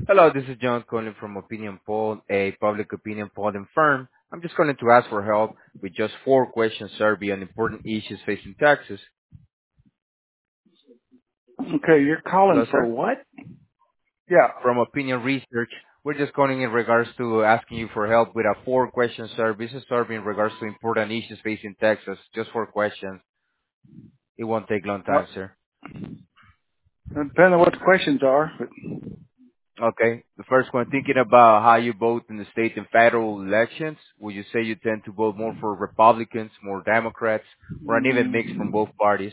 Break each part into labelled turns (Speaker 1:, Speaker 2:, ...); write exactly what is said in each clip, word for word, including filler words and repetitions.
Speaker 1: Hello, this is John calling from Opinion Poll, a public opinion polling firm. I'm just calling to ask for help with just four questions survey on important issues facing Texas.
Speaker 2: Okay, you're calling
Speaker 1: Hello,
Speaker 2: for
Speaker 1: sir.
Speaker 2: what? Yeah.
Speaker 1: From Opinion Research, we're just calling in regards to asking you for help with a four question survey. This is survey in regards to important issues facing Texas. Just four questions. It won't take long time,
Speaker 2: What?
Speaker 1: sir.
Speaker 2: Depending on what the questions are. But
Speaker 1: Okay. The first one, thinking about how you vote in the state and federal elections, would you say you tend to vote more for Republicans, more Democrats, or an even mix from
Speaker 2: mm,
Speaker 1: both parties?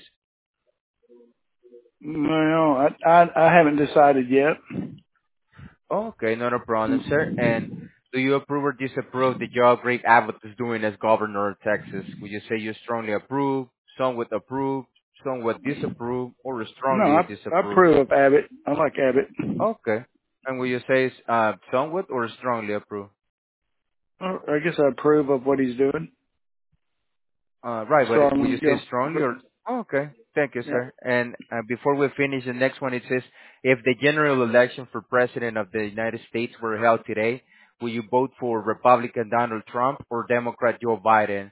Speaker 2: well, I, I I haven't decided yet.
Speaker 1: Okay, not a problem, sir. And do you approve or disapprove the job Greg Abbott is doing as governor of Texas? Would you say you strongly approve, somewhat approve, somewhat disapprove, or
Speaker 2: No,
Speaker 1: strongly
Speaker 2: I I
Speaker 1: disapprove?
Speaker 2: approve of Abbott. I like Abbott.
Speaker 1: Okay. And will you say uh, somewhat or strongly approve?
Speaker 2: Uh, I guess I approve of what he's doing.
Speaker 1: Uh, right, but would
Speaker 2: Strong,
Speaker 1: you say
Speaker 2: you
Speaker 1: strongly
Speaker 2: know.
Speaker 1: or? Oh, okay, thank you,
Speaker 2: Yeah.
Speaker 1: sir. And uh, before we finish, the next one it says, if the general election for president of the United States were held today, will you vote for Republican Donald Trump or Democrat Joe Biden?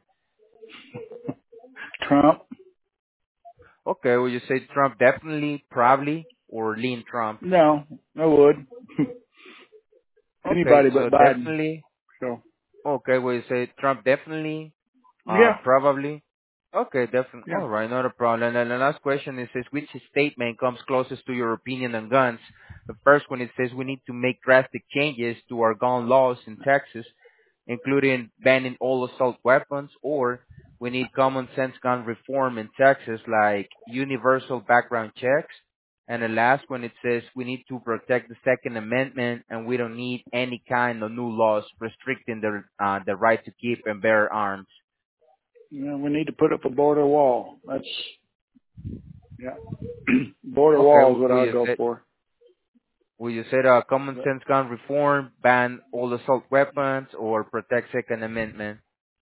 Speaker 2: Trump.
Speaker 1: Okay, will you say Trump definitely, probably, or lean Trump?
Speaker 2: No, I would.
Speaker 1: Okay,
Speaker 2: Anybody
Speaker 1: so
Speaker 2: but Biden.
Speaker 1: definitely.
Speaker 2: So
Speaker 1: Okay, will you say Trump definitely, Uh,
Speaker 2: yeah,
Speaker 1: probably. Okay, definitely.
Speaker 2: yeah.
Speaker 1: All right, not a problem. And the last question is, says, which statement comes closest to your opinion on guns? The first one, it says we need to make drastic changes to our gun laws in Texas, including banning all assault weapons, or we need common sense gun reform in Texas, like universal background checks. And the last one, it says we need to protect the Second Amendment, and we don't need any kind of new laws restricting the uh, the right to keep and bear arms.
Speaker 2: You know, we need to put up a border wall. That's yeah. Border
Speaker 1: Okay,
Speaker 2: wall is
Speaker 1: w-
Speaker 2: what
Speaker 1: will
Speaker 2: I'll
Speaker 1: you
Speaker 2: go
Speaker 1: say,
Speaker 2: for.
Speaker 1: will you say uh, common
Speaker 2: But,
Speaker 1: sense gun reform, ban all assault weapons, or protect Second Amendment?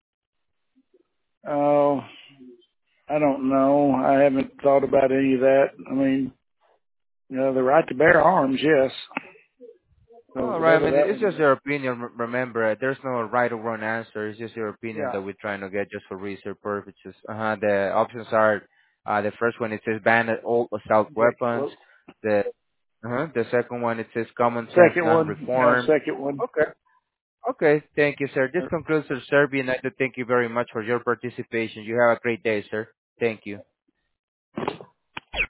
Speaker 2: oh, I don't know. I haven't thought about any of that. I mean, you know, the right to bear arms, yes. So
Speaker 1: All right, I
Speaker 2: whatever
Speaker 1: mean,
Speaker 2: that
Speaker 1: it's
Speaker 2: one
Speaker 1: just
Speaker 2: is.
Speaker 1: your opinion. R- Remember, uh, there's no right or wrong answer. It's just your opinion
Speaker 2: Yeah.
Speaker 1: that we're trying to get just for research purposes. Uh-huh. The options are, uh, the first one, it says ban all assault
Speaker 2: Okay.
Speaker 1: weapons.
Speaker 2: Well,
Speaker 1: The, uh-huh. The second one, it says common sense
Speaker 2: second
Speaker 1: gun
Speaker 2: one. Yeah,
Speaker 1: reform.
Speaker 2: second one.
Speaker 1: Okay. Okay, thank you, sir. This
Speaker 2: Uh,
Speaker 1: concludes our survey, and I'd like to thank you very much for your participation. You have a great day, sir. Thank you.